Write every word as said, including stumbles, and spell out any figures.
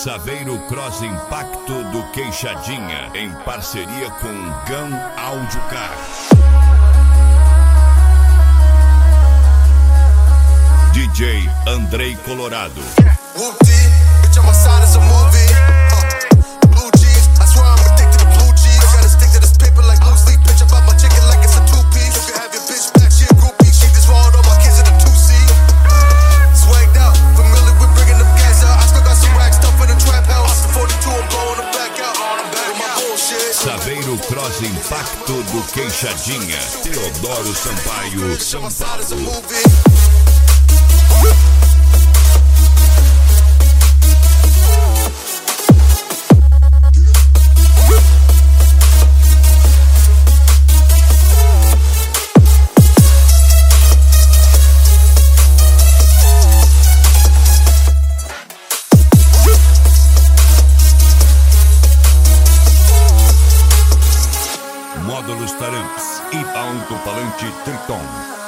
Saveiro Cross Impacto do Queixadinha, em parceria com Gun Audio Car. D J Andrei Colorado. Saveiro Cross Impacto do Queixadinha, Teodoro Sampaio, São Paulo. Módulos Taramps e Alto Falante Triton.